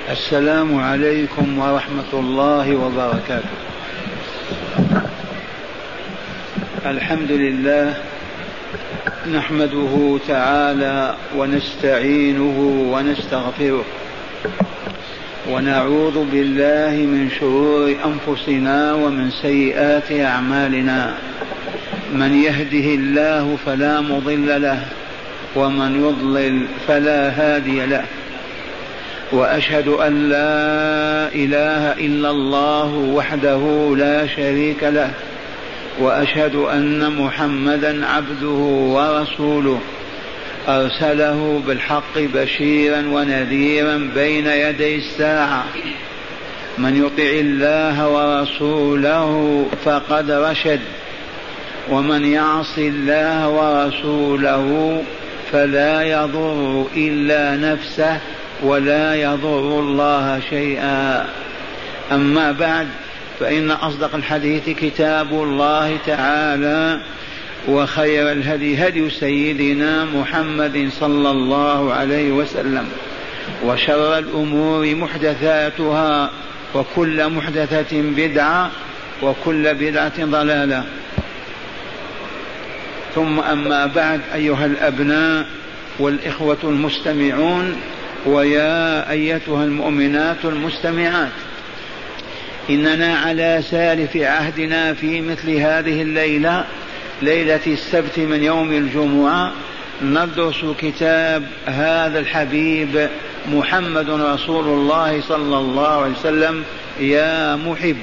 السلام عليكم ورحمة الله وبركاته. الحمد لله نحمده تعالى ونستعينه ونستغفره ونعوذ بالله من شرور أنفسنا ومن سيئات أعمالنا. من يهده الله فلا مضل له ومن يضلل فلا هادي له، وأشهد أن لا إله إلا الله وحده لا شريك له، وأشهد أن محمدا عبده ورسوله أرسله بالحق بشيرا ونذيرا بين يدي الساعة. من يطع الله ورسوله فقد رشد، ومن يعص الله ورسوله فلا يضر إلا نفسه ولا يضر الله شيئا. أما بعد، فإن أصدق الحديث كتاب الله تعالى، وخير الهدي هدي سيدنا محمد صلى الله عليه وسلم، وشر الأمور محدثاتها، وكل محدثة بدعة، وكل بدعة ضلالة. ثم أما بعد، أيها الأبناء والإخوة المستمعون، ويا أيتها المؤمنات المستمعات، إننا على سالف عهدنا في مثل هذه الليلة، ليلة السبت من يوم الجمعة، ندرس كتاب هذا الحبيب محمد رسول الله صلى الله عليه وسلم يا محب.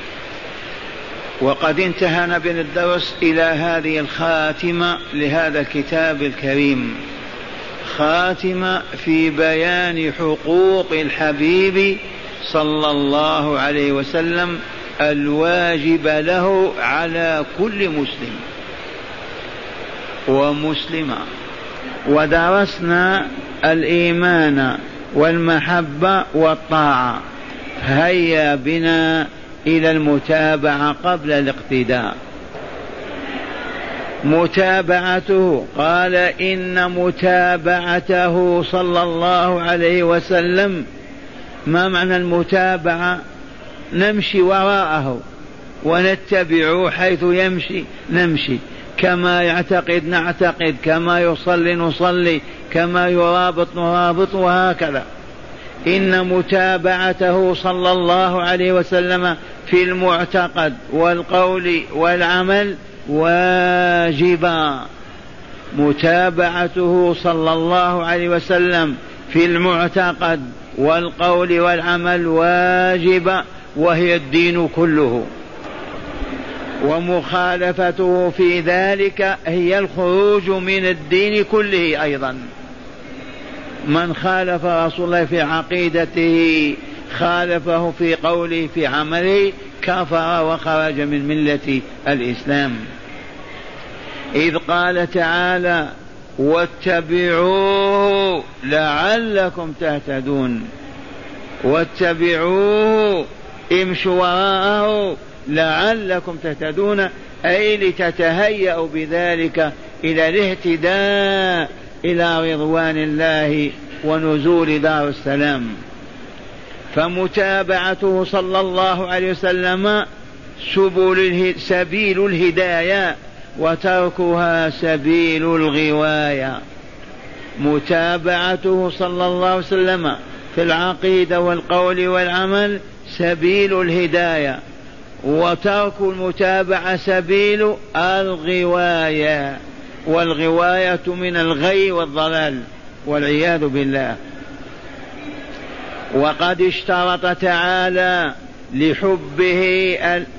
وقد انتهينا بالدرس إلى هذه الخاتمة لهذا الكتاب الكريم، خاتمة في بيان حقوق الحبيب صلى الله عليه وسلم الواجب له على كل مسلم ومسلمة. ودرسنا الإيمان والمحبة والطاعة. هيا بنا إلى المتابعة قبل الاقتداء. متابعته، قال إن متابعته صلى الله عليه وسلم. ما معنى المتابعة؟ نمشي وراءه ونتبعه حيث يمشي نمشي، كما يعتقد نعتقد، كما يصلي نصلي، كما يرابط نرابط، وهكذا. إن متابعته صلى الله عليه وسلم في المعتقد والقول والعمل واجبا. متابعته صلى الله عليه وسلم في المعتقد والقول والعمل واجبا، وهي الدين كله. ومخالفته في ذلك هي الخروج من الدين كله أيضا. من خالف رسول الله في عقيدته، خالفه في قوله، في عمله، كفر وخرج من ملة الإسلام. إذ قال تعالى: واتبعوه لعلكم تهتدون. واتبعوه، امشوا وراءه، لعلكم تهتدون، أي لتتهيأوا بذلك إلى الاهتداء إلى رضوان الله ونزول دار السلام. فمتابعته صلى الله عليه وسلم سبيل الهداية، وتركها سبيل الغواية. متابعته صلى الله عليه وسلم في العقيدة والقول والعمل سبيل الهداية، وترك المتابعة سبيل الغواية، والغواية من الغي والضلال والعياذ بالله. وقد اشترط تعالى لحبه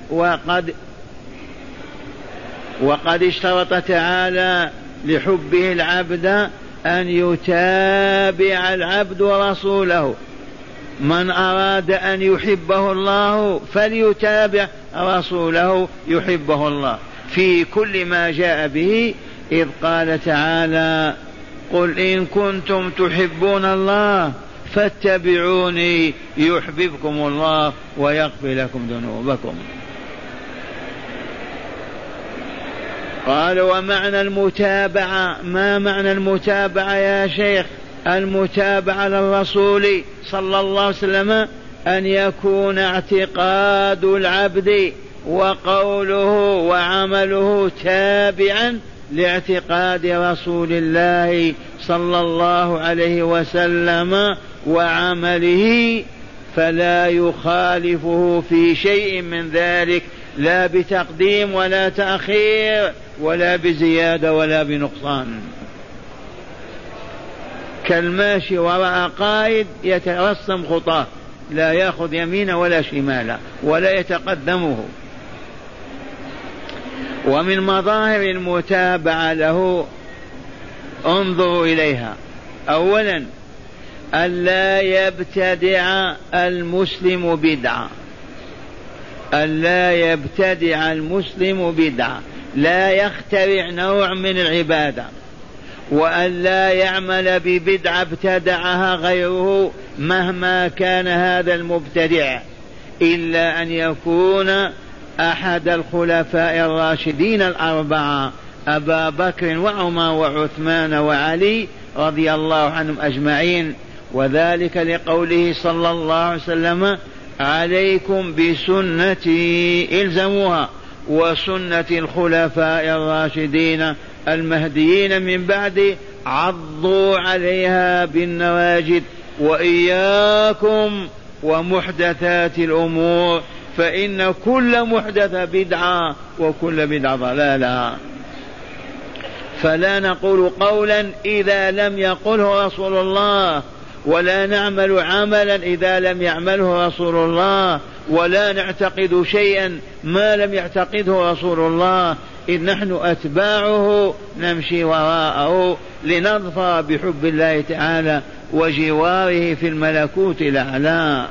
وقد اشترط تعالى لحبه العبد أن يتابع العبد رسوله. من أراد أن يحبه الله فليتابع رسوله يحبه الله في كل ما جاء به. إذ قال تعالى: قل إن كنتم تحبون الله فاتبعوني يحببكم الله ويغفر لكم ذنوبكم. قال: ومعنى المتابعة، ما معنى المتابعة يا شيخ؟ المتابعة للرسول صلى الله عليه وسلم أن يكون اعتقاد العبد وقوله وعمله تابعا لاعتقاد رسول الله صلى الله عليه وسلم وعمله، فلا يخالفه في شيء من ذلك، لا بتقديم ولا تأخير ولا بزيادة ولا بنقصان. كالماشي وراء قائد يترسم خطاه، لا يأخذ يمينا ولا شمالا ولا يتقدمه. ومن مظاهر المتابعة له انظروا إليها: أولا ألا يبتدع المسلم بدعة، ألا يبتدع المسلم بدعة، لا يخترع نوع من العبادة، وأن لا يعمل ببدعة ابتدعها غيره مهما كان هذا المبتدع، إلا أن يكون أحد الخلفاء الراشدين الأربعة أبا بكر وعمر وعثمان وعلي رضي الله عنهم أجمعين، وذلك لقوله صلى الله عليه وسلم: عليكم بسنتي الزموها وسنة الخلفاء الراشدين المهديين من بعد عضوا عليها بالنواجذ، وإياكم ومحدثات الأمور فإن كل محدثة بدعة وكل بدعة ضلالة. فلا نقول قولا إذا لم يقله رسول الله، ولا نعمل عملا إذا لم يعمله رسول الله، ولا نعتقد شيئا ما لم يعتقده رسول الله، إذ نحن أتباعه نمشي وراءه لنظفر بحب الله تعالى وجواره في الملكوت الأعلى.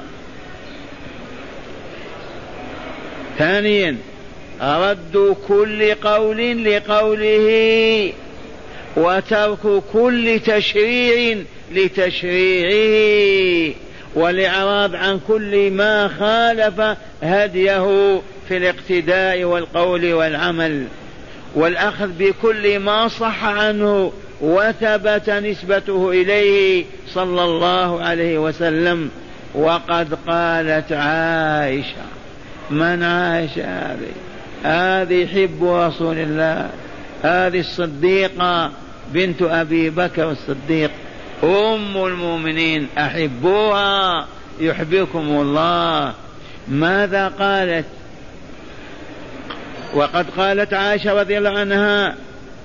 ثانيا رد كل قول لقوله وترك كل تشريع لتشريعه، والإعراض عن كل ما خالف هديه في الاقتداء والقول والعمل، والأخذ بكل ما صح عنه وثبت نسبته إليه صلى الله عليه وسلم. وقد قالت عائشة، من عائشة هذه حب رسول الله، هذه الصديقة بنت أبي بكر الصديق أم المؤمنين، أحبوها يحبكم الله. ماذا قالت؟ وقد قالت عائشة رضي الله عنها: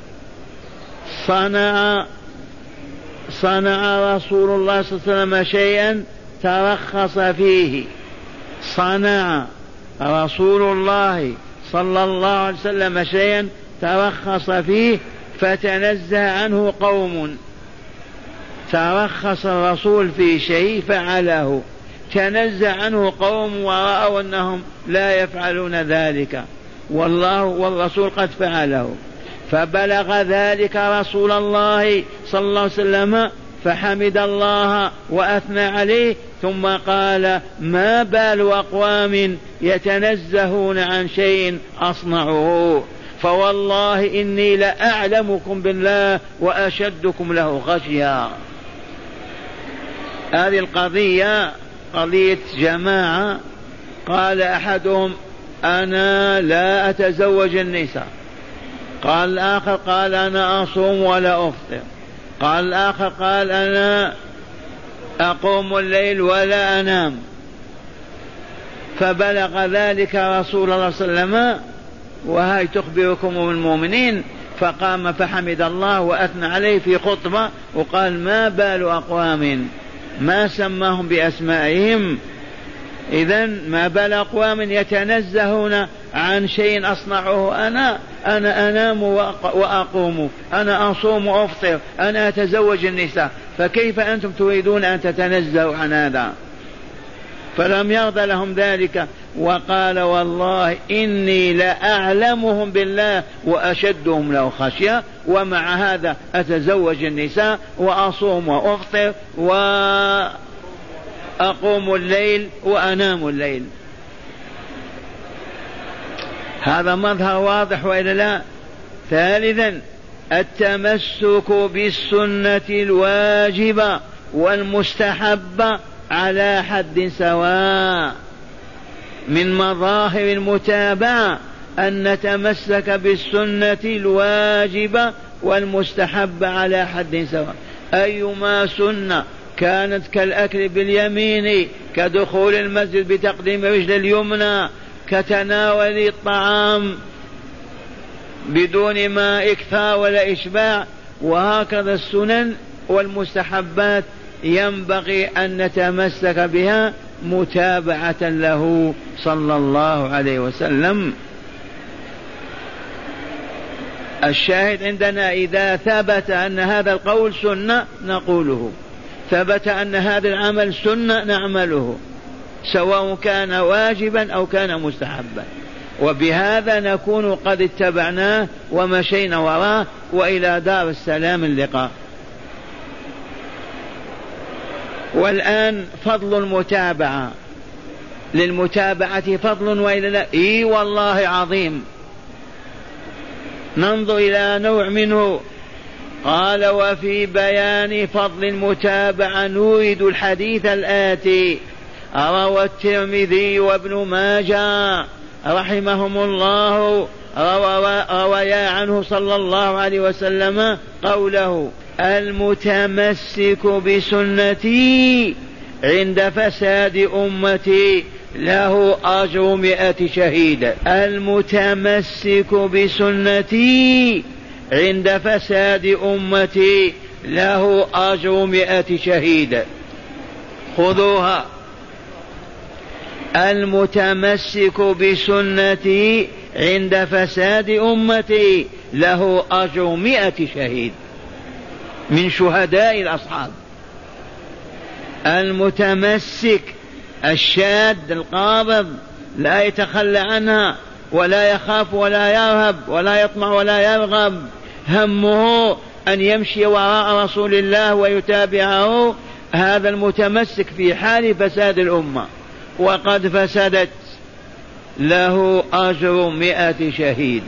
صنع رسول الله صلى الله عليه وسلم شيئا ترخص فيه، صنع رسول الله صلى الله عليه وسلم شيئا ترخص فيه فتنزه عنه قوم. ترخص الرسول في شيء فعله، تنزه عنه قوم ورأوا أنهم لا يفعلون ذلك والرسول قد فعله، فبلغ ذلك رسول الله صلى الله عليه وسلم فحمد الله وأثنى عليه، ثم قال: ما بال أقوام يتنزهون عن شيء أصنعه، فوالله إني لأعلمكم بالله وأشدكم له خشية. هذه القضية قضية جماعة، قال أحدهم: أنا لا أتزوج النساء، قال الآخر قال: أنا أصوم ولا أفطر، قال الآخر قال: أنا أقوم الليل ولا أنام. فبلغ ذلك رسول الله صلى الله عليه وسلم، وهي تخبركم المؤمنين، فقام فحمد الله وأثنى عليه في خطبة وقال: ما بال أقوام، ما سماهم بأسمائهم. إذن ما بال أقوام يتنزهون عن شيء أصنعه، أنا أنام وأقوم، أنا أصوم وأفطر، أنا أتزوج النساء، فكيف أنتم تريدون أن تتنزهوا عن هذا؟ فلم يرضى لهم ذلك، وقال: والله إني لأعلمهم بالله وأشدهم له خشية، ومع هذا أتزوج النساء وأصوم وأفطر وأقوم الليل وأنام الليل. هذا مظهر واضح وإلا لا؟ ثالثا التمسك بالسنة الواجبة والمستحبة على حد سواء. من مظاهر المتابعة أن نتمسك بالسنة الواجبة والمستحبة على حد سواء. أيما سنة كانت كالأكل باليمين، كدخول المسجد بتقديم رجل اليمنى، كتناول الطعام بدون ما إكثار ولا إشباع، وهكذا السنن والمستحبات ينبغي أن نتمسك بها متابعة له صلى الله عليه وسلم. الشاهد عندنا إذا ثبت أن هذا القول سنة نقوله، ثبت أن هذا العمل سنة نعمله، سواء كان واجبا أو كان مستحبا، وبهذا نكون قد اتبعناه ومشينا وراه، وإلى دار السلام اللقاء. والآن فضل المتابعة، للمتابعة فضل وإلا لا؟ إي والله عظيم. ننظر إلى نوع منه. قال: وفي بيان فضل المتابعة نورد الحديث الآتي. روى الترمذي وابن ماجه رحمهم الله رويا عنه صلى الله عليه وسلم قوله: المتمسك بسنتي عند فساد أمتي له أجر 100 شهيد. المتمسك بسنتي عند فساد أمتي له أجر 100 شهيد. خذوها: المتمسك بسنتي عند فساد أمتي له أجر 100 شهيد من شهداء الأصحاب. المتمسك الشاد القابض لا يتخلى عنها ولا يخاف ولا يرهب ولا يطمع ولا يرغب، همه أن يمشي وراء رسول الله ويتابعه. هذا المتمسك في حال فساد الأمة وقد فسدت له أجر 100 شهيد.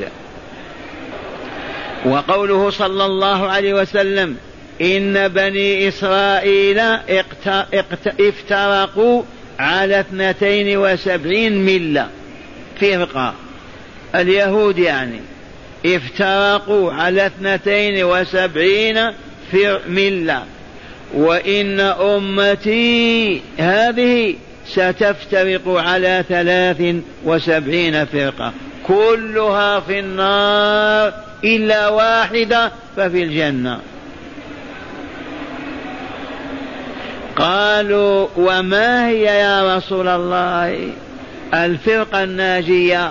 وقوله صلى الله عليه وسلم: إن بني إسرائيل افترقوا على 72 ملة، فرقة اليهود يعني افترقوا على 72 ملة، وإن أمتي هذه ستفترق على 73 فرقة كلها في النار إلا واحدة ففي الجنة. قالوا: وما هي يا رسول الله الفرقة الناجية؟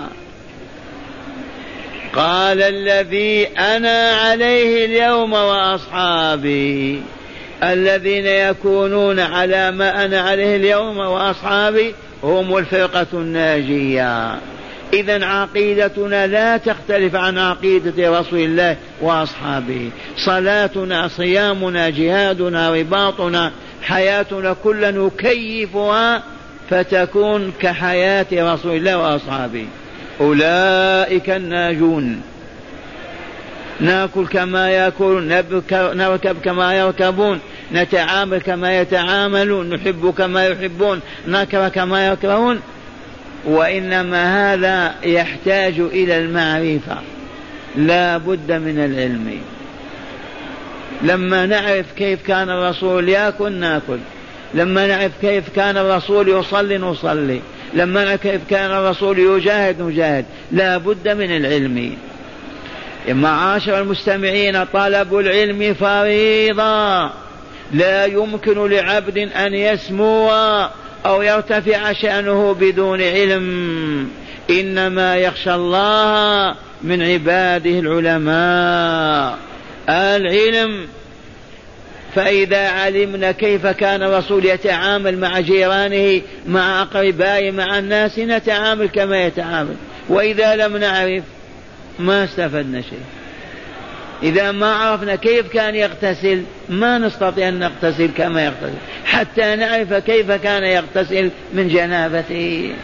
قال: الذي أنا عليه اليوم وأصحابي. الذين يكونون على ما أنا عليه اليوم وأصحابي هم الفرقة الناجية. إذن عقيدتنا لا تختلف عن عقيدة رسول الله وأصحابه. صلاتنا، صيامنا، جهادنا، رباطنا، حياتنا كلنا نكيفها فتكون كحياة رسول الله وأصحابه. أولئك الناجون. نأكل كما يأكلون، نركب كما يركبون، نتعامل كما يتعاملون، نحب كما يحبون، نكره كما يكرهون. وإنما هذا يحتاج إلى المعرفة، لا بد من العلم. لما نعرف كيف كان الرسول يأكل نأكل، لما نعرف كيف كان الرسول يصلي نصلي، لما نعرف كيف كان الرسول يجاهد نجاهد. لا بد من العلم. يا معاشر المستمعين، طلب العلم فريضة، لا يمكن لعبد أن يسمو أو يرتفع شأنه بدون علم. إنما يخشى الله من عباده العلماء. العلم. فإذا علمنا كيف كان الرسول يتعامل مع جيرانه، مع أقربائه، مع الناس، نتعامل كما يتعامل. وإذا لم نعرف ما استفدنا شيء. إذا ما عرفنا كيف كان يغتسل ما نستطيع أن نغتسل كما يغتسل، حتى نعرف كيف كان يغتسل من جنابته.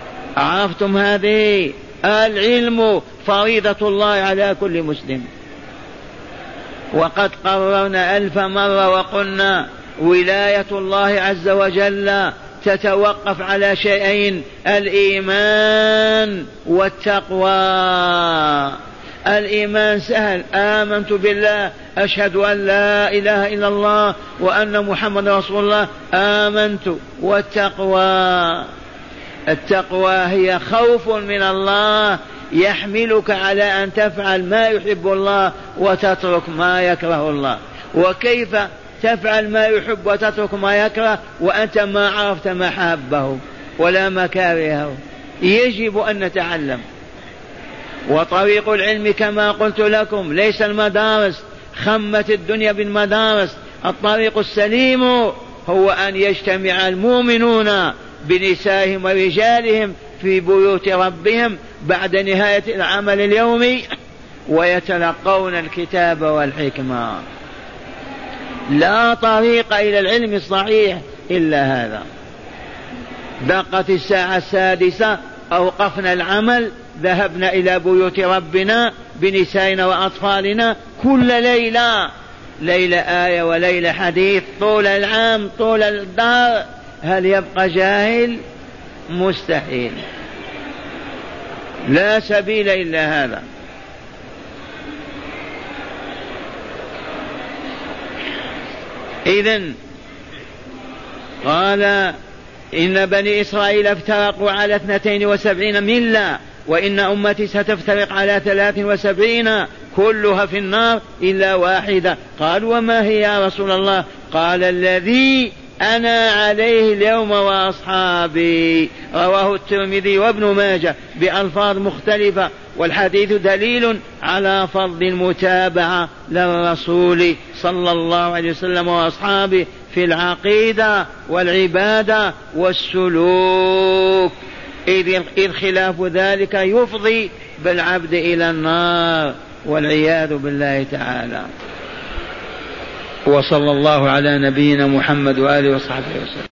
عرفتم هذه؟ العلم فريضة الله على كل مسلم. وقد قررنا 1000 مرة وقلنا ولاية الله عز وجل تتوقف على شيئين: الإيمان والتقوى. الإيمان سهل، آمنت بالله، أشهد أن لا إله إلا الله وأن محمد رسول الله، آمنت. والتقوى، التقوى هي خوف من الله يحملك على أن تفعل ما يحب الله وتترك ما يكره الله. وكيف تفعل ما يحب وتترك ما يكره وأنت ما عرفت محبه ولا مكارهه؟ يجب أن نتعلم. وطريق العلم كما قلت لكم ليس المدارس، خمت الدنيا بالمدارس. الطريق السليم هو أن يجتمع المؤمنون بنسائهم ورجالهم في بيوت ربهم بعد نهاية العمل اليومي ويتلقون الكتاب والحكمة. لا طريق إلى العلم الصحيح إلا هذا. دقت الساعة 6، أوقفنا العمل، ذهبنا إلى بيوت ربنا بنسائنا وأطفالنا كل ليلة، ليلة آية وليلة حديث طول العام طول الدار. هل يبقى جاهل؟ مستحيل، لا سبيل إلا هذا. إذن قال إن بني إسرائيل افترقوا على 72 ملة، وإن أمتي ستفترق على 73 كلها في النار إلا واحدة. قال وما هي يا رسول الله؟ قال الذي أنا عليه اليوم وأصحابي. رواه الترمذي وابن ماجه بألفاظ مختلفة، والحديث دليل على فضل المتابعة للرسول صلى الله عليه وسلم وأصحابه في العقيدة والعبادة والسلوك، إذ خلاف ذلك يفضي بالعبد إلى النار والعياذ بالله تعالى. وصلى الله على نبينا محمد وآله وصحبه وسلم.